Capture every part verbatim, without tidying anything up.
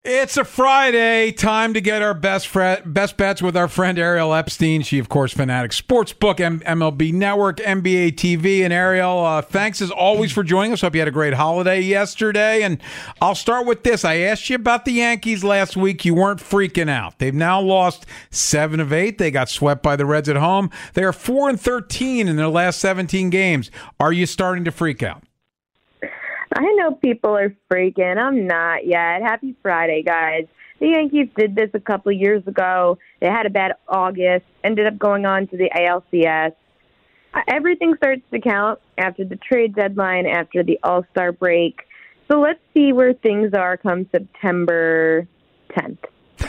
It's a Friday. Time to get our best fre- best bets with our friend Ariel Epstein. She, of course, Fanatics Sportsbook, M- MLB Network, N B A T V. And Ariel, uh, thanks as always for joining us. Hope you had a great holiday yesterday. And I'll start with this. I asked you about the Yankees last week. You weren't freaking out. They've now lost seven of eight. They got swept by the Reds at home. They are four and thirteen in their last seventeen games. Are you starting to freak out? I know people are freaking. I'm not yet. Happy Friday, guys. The Yankees did this a couple of years ago. They had a bad August, ended up going on to the A L C S. Everything starts to count after the trade deadline, after the All-Star break. So let's see where things are come September tenth.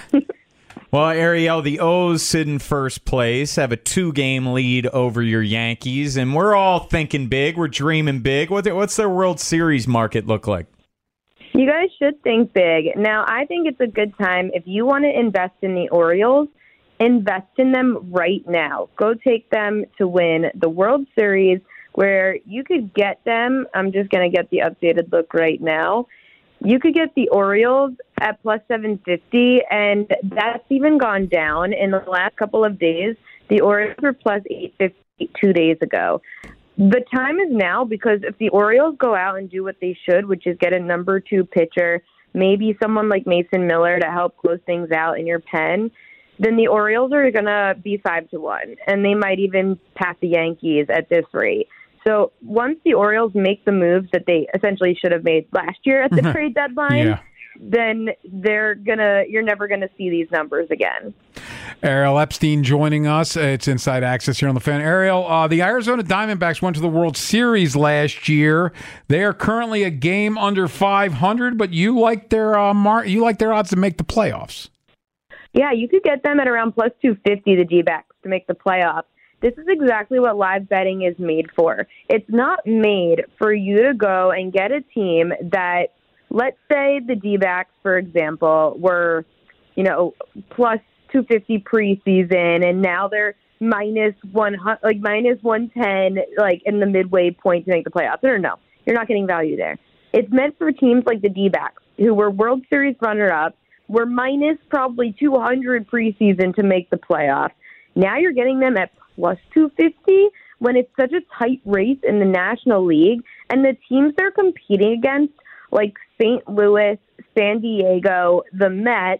Well, Ariel, the O's sit in first place, have a two-game lead over your Yankees, and we're all thinking big. We're dreaming big. What, what's their World Series market look like? You guys should think big. Now, I think it's a good time. If you want to invest in the Orioles, invest in them right now. Go take them to win the World Series, where you could get them. I'm just going to get the updated look right now. You could get the Orioles at plus seven fifty, and that's even gone down in the last couple of days. The Orioles were plus eight fifty two days ago. The time is now, because if the Orioles go out and do what they should, which is get a number two pitcher, maybe someone like Mason Miller to help close things out in your pen, then the Orioles are going to be five to one, and they might even pass the Yankees at this rate. So once the Orioles make the moves that they essentially should have made last year at the trade deadline, yeah. then they're gonna you're never gonna see these numbers again. Ariel Epstein joining us. It's Inside Access here on the Fan. Ariel, uh, the Arizona Diamondbacks went to the World Series last year. They are currently a game under five hundred, but you like their uh, mar- you like their odds to make the playoffs. Yeah, you could get them at around plus two fifty, the D-backs, to make the playoffs. This is exactly what live betting is made for. It's not made for you to go and get a team that, let's say the D-backs, for example, were, you know, plus two fifty preseason, and now they're minus one, like minus one ten, like in the midway point to make the playoffs. No, no, you're not getting value there. It's meant for teams like the D-backs, who were World Series runner-up, were minus probably two hundred preseason to make the playoffs. Now you're getting them at plus two fifty when it's such a tight race in the National League, and the teams they're competing against, like Saint Louis, San Diego, the Mets,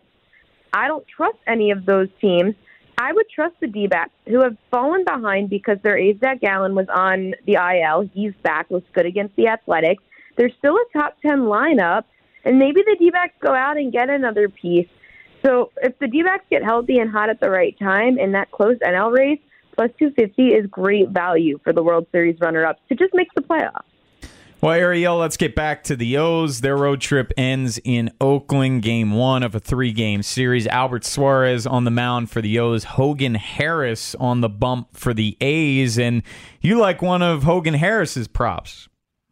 I don't trust any of those teams. I would trust the D-backs, who have fallen behind because their ace, Zach Gallen, was on the I L. He's back, looks good against the Athletics. They're still a top ten lineup, and maybe the D-backs go out and get another piece. So if the D-backs get healthy and hot at the right time in that close N L race, plus two fifty is great value for the World Series runner-ups to just make the playoffs. Well, Ariel, let's get back to the O's. Their road trip ends in Oakland, game one of a three-game series. Albert Suarez on the mound for the O's. Hogan Harris on the bump for the A's. And you like one of Hogan Harris's props.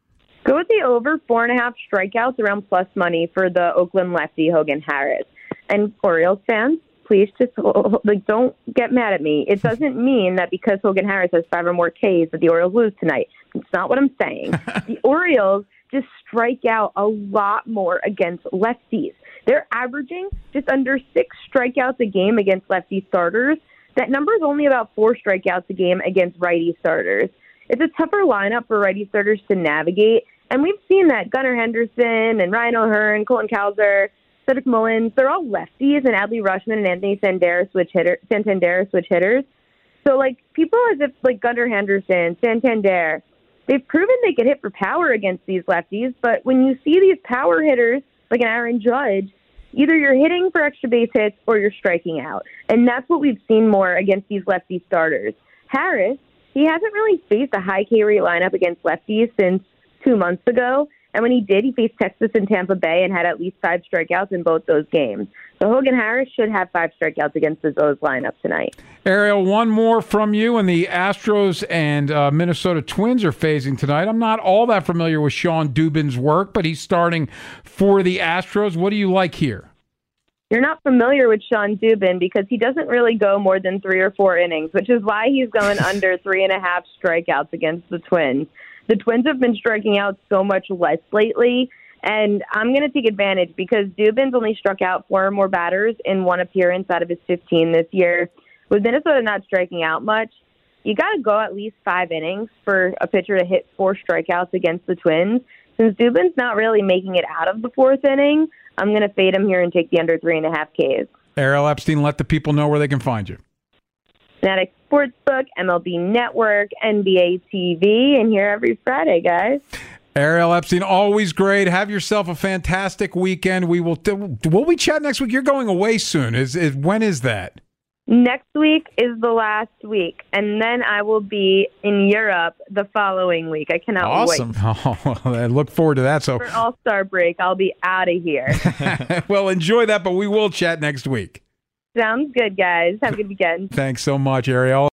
Go with the over four and a half strikeouts around plus money for the Oakland lefty, Hogan Harris. And Orioles fans, please just like don't get mad at me. It doesn't mean that because Hogan Harris has five or more Ks that the Orioles lose tonight. It's not what I'm saying. The Orioles just strike out a lot more against lefties. They're averaging just under six strikeouts a game against lefty starters. That number is only about four strikeouts a game against righty starters. It's a tougher lineup for righty starters to navigate, and we've seen that. Gunnar Henderson and Ryan O'Hearn, Colton Cowser, Cedric Mullins, they're all lefties, and Adley Rutschman and Anthony Santander switch hitter, Santander switch hitters. So, like, people as if, like, Gunnar Henderson, Santander, they've proven they could hit for power against these lefties, but when you see these power hitters, like an Aaron Judge, either you're hitting for extra base hits or you're striking out. And that's what we've seen more against these lefty starters. Harris, he hasn't really faced a high K rate lineup against lefties since two months ago. And when he did, he faced Texas and Tampa Bay and had at least five strikeouts in both those games. So Hogan Harris should have five strikeouts against his O's lineup tonight. Ariel, one more from you, and the Astros and uh, Minnesota Twins are phasing tonight. I'm not all that familiar with Sean Dubin's work, but he's starting for the Astros. What do you like here? You're not familiar with Sean Dubin because he doesn't really go more than three or four innings, which is why he's going under three and a half strikeouts against the Twins. The Twins have been striking out so much less lately, And I'm going to take advantage because Dubin's only struck out four or more batters in one appearance out of his fifteen this year. With Minnesota not striking out much, you got to go at least five innings for a pitcher to hit four strikeouts against the Twins. Since Dubin's not really making it out of the fourth inning, I'm going to fade him here and take the under three and a half Ks. Ariel Epstein, let the people know where they can find you. Fanatic Sportsbook, M L B Network, N B A T V, and here every Friday, guys. Ariel Epstein, always great. Have yourself a fantastic weekend. We will. Will we chat next week? You're going away soon. Is is when is that? Next week is the last week, and then I will be in Europe the following week. I cannot awesome. wait. Oh, I look forward to that. So for All-Star break, I'll be out of here. Well, enjoy that, but we will chat next week. Sounds good, guys. Have a good weekend. Thanks so much, Ariel.